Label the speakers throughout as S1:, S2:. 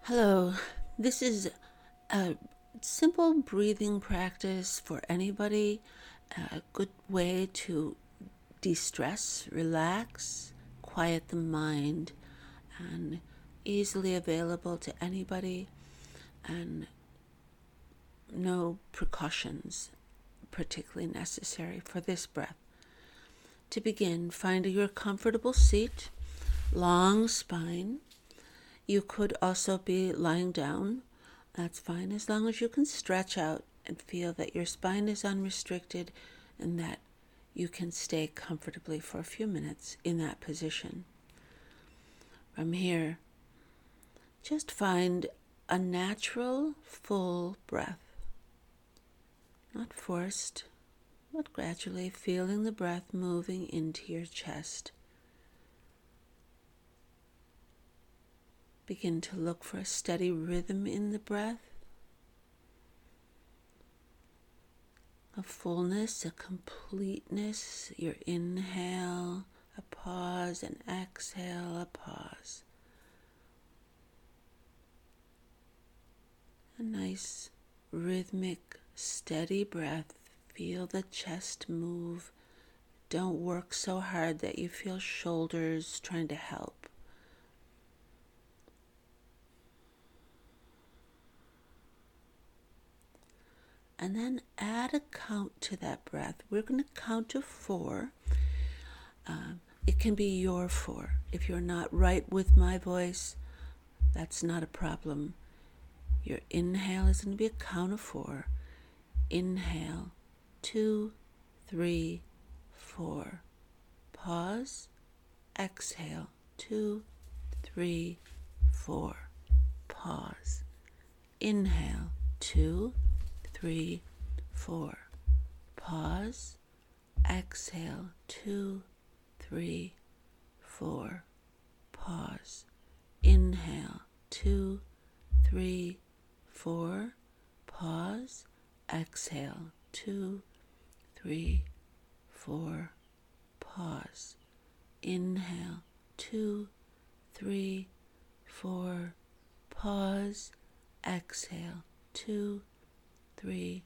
S1: Hello, this is a simple breathing practice for anybody, a good way to de-stress, relax, quiet the mind, and easily available to anybody, and no precautions particularly necessary for this breath. To begin, find your comfortable seat, long spine. You could also be lying down. That's fine as long as you can stretch out and feel that your spine is unrestricted and that you can stay comfortably for a few minutes in that position. From here, just find a natural, full breath. Not forced, but gradually feeling the breath moving into your chest. Begin to look for a steady rhythm in the breath, a fullness, a completeness, your inhale, a pause, and exhale, a pause. A nice, rhythmic, steady breath. Feel the chest move. Don't work so hard that you feel shoulders trying to help. And then add a count to that breath. We're going to count to 4. It can be your 4. If you're not right with my voice, that's not a problem. Your inhale is going to be a count of 4. Inhale, 2, 3, 4. Pause. Exhale, 2, 3, 4. Pause. Inhale, 2, 3, 4. Pause. Exhale, 2, 3, 4. Pause. Inhale, 2, 3, 4. Pause. Exhale, 2, 3, 4. Pause. Inhale, 2, 3, 4. Pause. Exhale, 2, 3,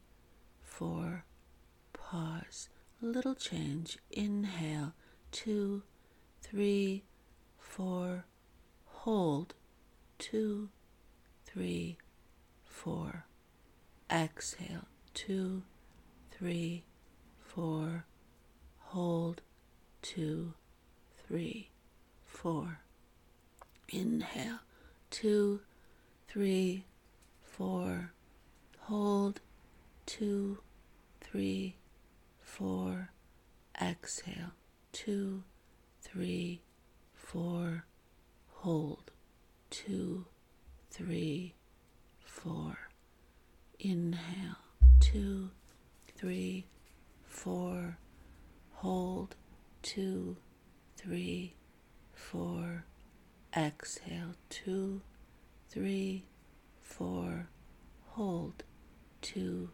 S1: 4. Pause. A little change. Inhale, 2, 3, 4. Hold. 2, 3, 4. Exhale. 2, 3, 4. Hold. 2, 3, 4. Inhale. 2, 3, 4. Hold. 2, 3, 4. Exhale. 2, 3, 4. Hold. 2, 3, 4. Inhale. 2, 3, 4. Hold. 2, 3, 4. Exhale. 2, 3, 4. Hold. 2,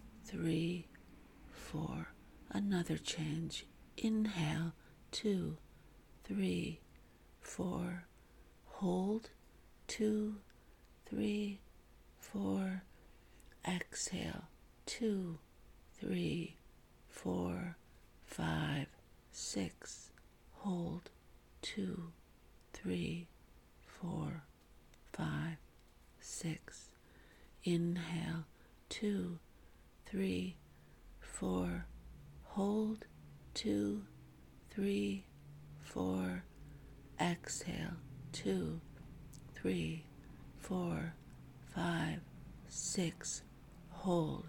S1: 3, 4. Another change. Inhale. 2, 3, 4. Hold. 2, 3, 4. Exhale. 2, 3, 4, 5, 6. Hold. 2, 3, 4, 5, 6. Inhale. 2, 3, 4. Hold. 2, 3, 4. Exhale. 2, 3, 4, 5, 6. Hold.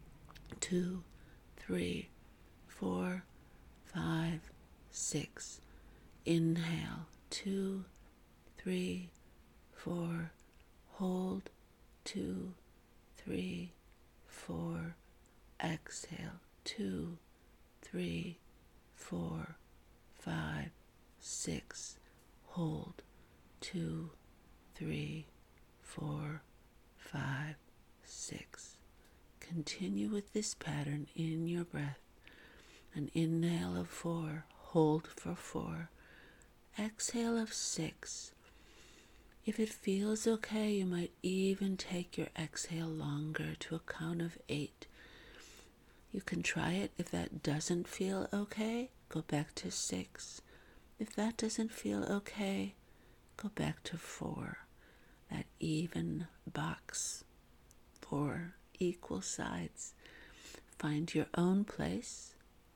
S1: 2, 3, 4, 5, 6. Inhale. 2, 3, 4. Hold. 2, 3, 4. Exhale. 2, 3, 4, 5, 6. Hold. 2, 3, 4, 5, 6. Continue with this pattern in your breath. An inhale of 4, hold for 4. Exhale of 6. If it feels okay, you might even take your exhale longer to a count of 8. You can try it. If that doesn't feel okay, go back to 6. If that doesn't feel okay, go back to 4. That even box, 4 equal sides. Find your own place.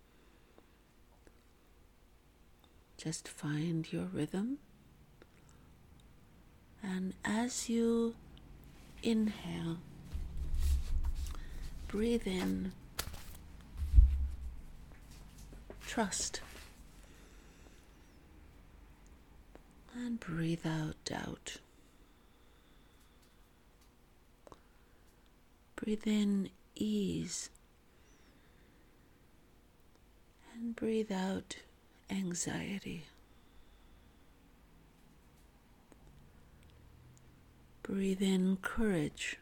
S1: Just find your rhythm. And as you inhale, breathe in trust. And breathe out doubt. Breathe in ease. And breathe out anxiety. Breathe in courage.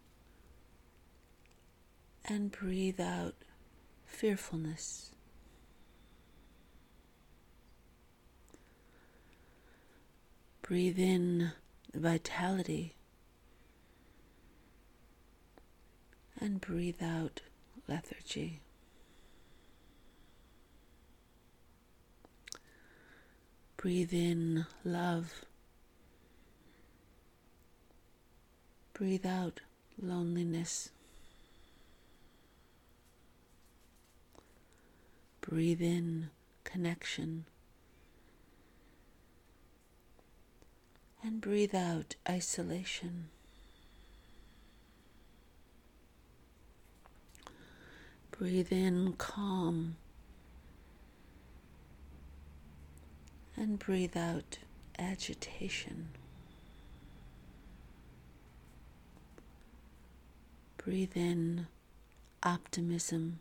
S1: And breathe out fearfulness. Breathe in vitality. And breathe out lethargy. Breathe in love. Breathe out loneliness. Breathe in connection. And breathe out isolation. Breathe in calm. And breathe out agitation. Breathe in optimism.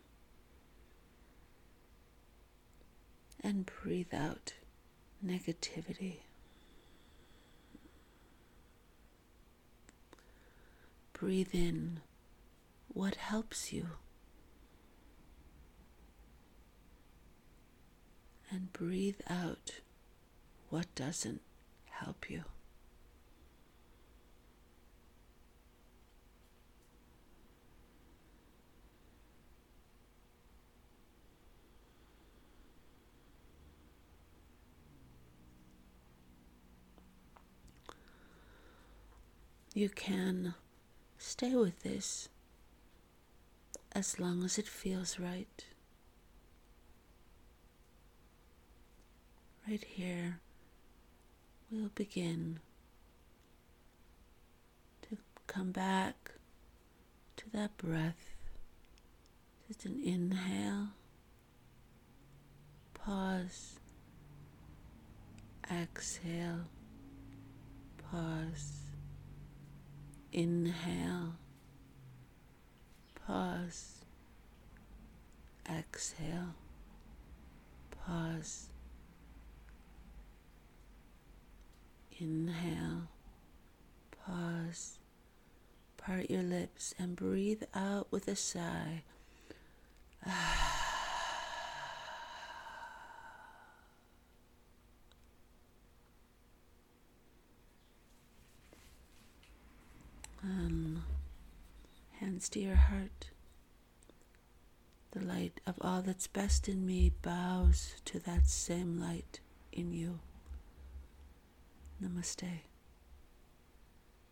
S1: And breathe out negativity. Breathe in what helps you. And breathe out what doesn't help you. You can stay with this as long as it feels right. Right here, we'll begin to come back to that breath. Just an inhale, pause, exhale, pause, inhale, pause, exhale, pause, inhale, pause, part your lips and breathe out with a sigh. Hands to your heart. The light of all that's best in me bows to that same light in you. Namaste.